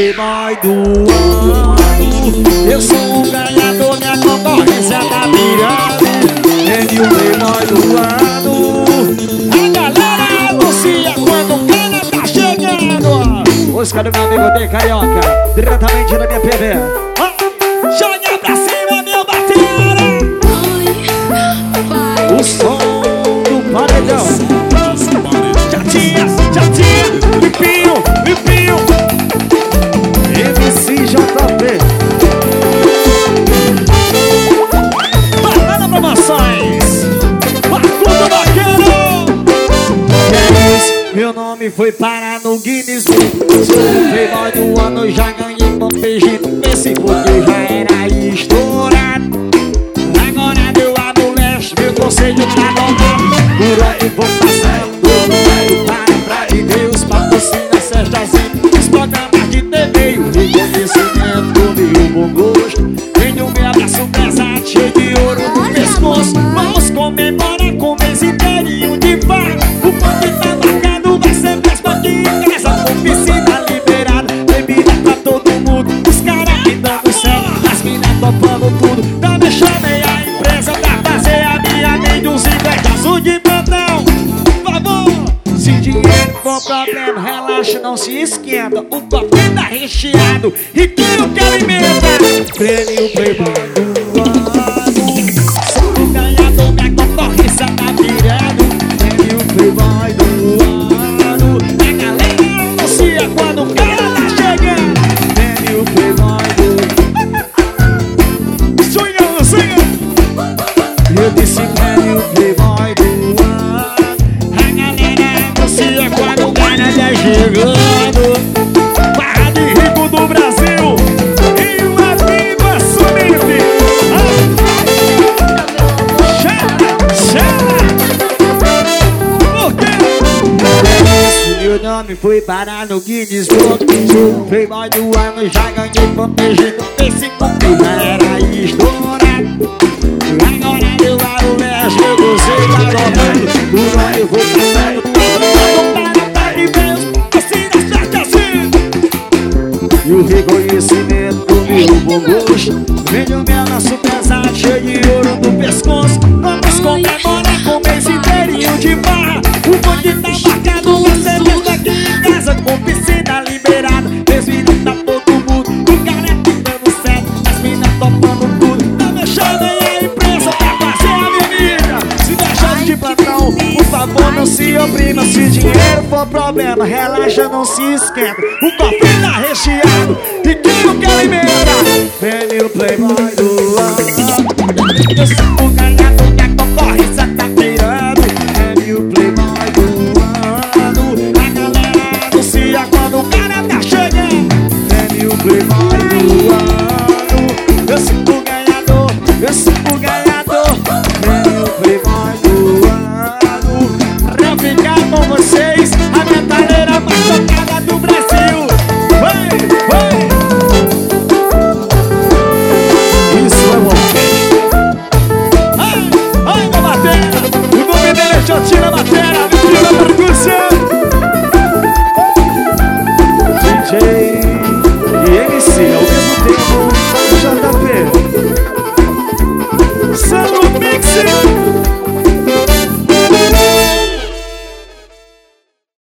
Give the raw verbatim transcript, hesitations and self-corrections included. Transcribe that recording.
Playboy do ano. Eu sou o ganhador, minha concorrência tá mirando. Prêmio Playboy do ano. A galera anuncia quando o cara tá chegando. Música do meu amigo D Carioca, diretamente da minha P V. Joga pra cima, meu batera. O som do paredão. Já tinha, já tinha. Limpinho, limpinho. M C J P. Banana Promoções. Bacudo Vaqueiro. Meu nome foi parar no Guinness Book. Sou o Playboy do ano, já ganhei fanpage no Facebook. Já era estourado. Agora deu a do leste, meu conselho tá dobrado. Por onde vou passando, todo mundo para pra viver os patrocínios, Sérgiozinho, os programas de T V e o reconhecimento do meu bom gosto. Venho me abraço pesado, cheio de ouro no pescoço. Vamos comemorar com mês inteirinho de farra. O ponto tá marcado, vai ser festa aqui em casa, com piscina liberada, bebida pra todo mundo. Os caras que dando certo, as minas topando tudo. Também chamei a empresa pra fazer a minha mente dos invejosos de plantão. Por favor, se dinheiro for problema, relaxa, não se esquenta. O copo tá recheado e quero que alimenta. Prêmio Playboy do ano. Sou o ganhador, minha concorrência tá virando. Prêmio Playboy do ano. A galera anuncia quando o cara tá chegando. Prêmio Playboy do... Sonhando, sonhando. Eu disse prêmio Playboy do ano. A galera anuncia quando o cara tá chegando. Barra de rico do Brasil. E uma viva Sumife. Chama, chama. Por quê? Meu nome foi parar no Guinness Book. Sou o Playboy do ano, já ganhei fanpage no Facebook. Já era estourado. Agora deu lá o leste, eu gostei da dobrando. Por onde eu vou passando, todo mundo para pra viver os patrocínios, Sérgiozinho. E o reconhecimento do meu bom gosto. Venho meu laço pesado, cheio de ouro no pescoço. Vamos comemorar com o mês inteirinho de barra. O bonde tá marcado, vai ser festa aqui em casa, com piscina liberada, desvida pra todo mundo. O cara tá dando certo, as minas topando tudo. Tá mexendo aí a empresa pra fazer a menina. Se deixando de plantão, por favor não se oprima. Se dinheiro for problema, relaxa, não se esquenta. O cofre tá recheado e quero que alimenta. Prêmio Playboy do ano. Eu sou o ganhador, minha concorrência tá virando. Prêmio Playboy do ano. A galera anuncia quando o cara tá chegando. Prêmio Playboy do ano. Eu sou o ganhador, eu sou o ganhador. Prêmio Playboy do ano. Pra ficar com vocês.